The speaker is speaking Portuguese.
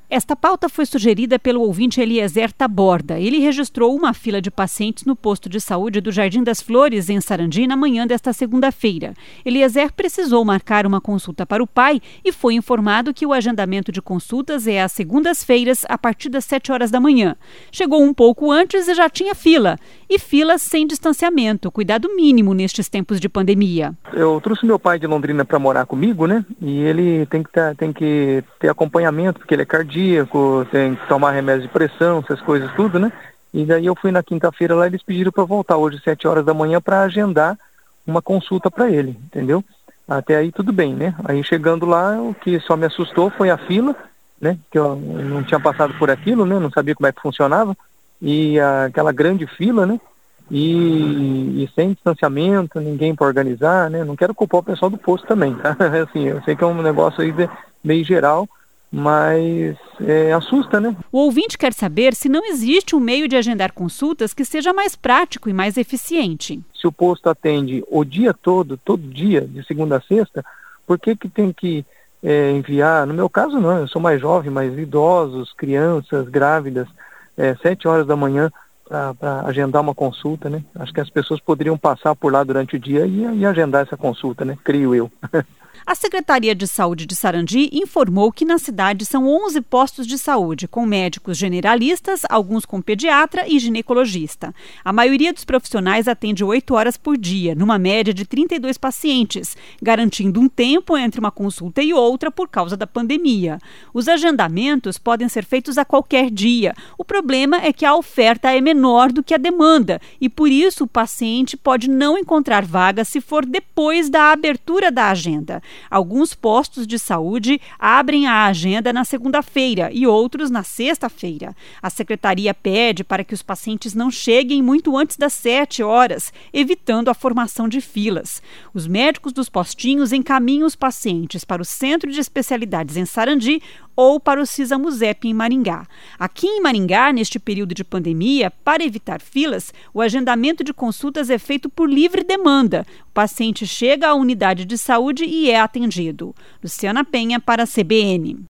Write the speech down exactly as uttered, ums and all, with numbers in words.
Esta pauta foi sugerida pelo ouvinte Eliezer Taborda. Ele registrou uma fila de pacientes no posto de saúde do Jardim das Flores, em Sarandi, na manhã desta segunda-feira. Eliezer precisou marcar uma consulta para o pai e foi informado que o agendamento de consultas é às segundas-feiras, a partir das sete horas da manhã. Chegou um pouco antes e já tinha fila. E filas sem distanciamento, cuidado mínimo nestes tempos de pandemia. Eu trouxe meu pai de Londrina para morar comigo, né? E ele tem que, ter, tem que ter acompanhamento, porque ele é cardíaco, tem que tomar remédio de pressão, essas coisas tudo, né? E daí eu fui na quinta-feira lá e eles pediram para voltar hoje, sete horas da manhã, para agendar uma consulta para ele, entendeu? Até aí tudo bem, né? Aí chegando lá, o que só me assustou foi a fila, né? Que eu não tinha passado por aquilo, né? Não sabia como é que funcionava. E a, aquela grande fila, né? E, e sem distanciamento, ninguém para organizar, né? Não quero culpar o pessoal do posto também, tá? Assim, eu sei que é um negócio aí de, meio geral, mas é, assusta, né? O ouvinte quer saber se não existe um meio de agendar consultas que seja mais prático e mais eficiente. Se o posto atende o dia todo, todo dia, de segunda a sexta, por que que tem que é, enviar? No meu caso não, eu sou mais jovem, mas idosos, crianças, grávidas, é, sete horas da manhã para agendar uma consulta, né? Acho que as pessoas poderiam passar por lá durante o dia e, e agendar essa consulta, né? Creio eu. A Secretaria de Saúde de Sarandi informou que na cidade são onze postos de saúde, com médicos generalistas, alguns com pediatra e ginecologista. A maioria dos profissionais atende oito horas por dia, numa média de trinta e dois pacientes, garantindo um tempo entre uma consulta e outra por causa da pandemia. Os agendamentos podem ser feitos a qualquer dia. O problema é que a oferta é menor do que a demanda e, por isso, o paciente pode não encontrar vaga se for depois da abertura da agenda. Alguns postos de saúde abrem a agenda na segunda-feira e outros na sexta-feira. A secretaria pede para que os pacientes não cheguem muito antes das sete horas, evitando a formação de filas. Os médicos dos postinhos encaminham os pacientes para o Centro de Especialidades em Sarandi ou para o SISAMUSEP em Maringá. Aqui em Maringá, neste período de pandemia, para evitar filas, o agendamento de consultas é feito por livre demanda. O paciente chega à unidade de saúde e é atendido. Luciana Penha para a C B N.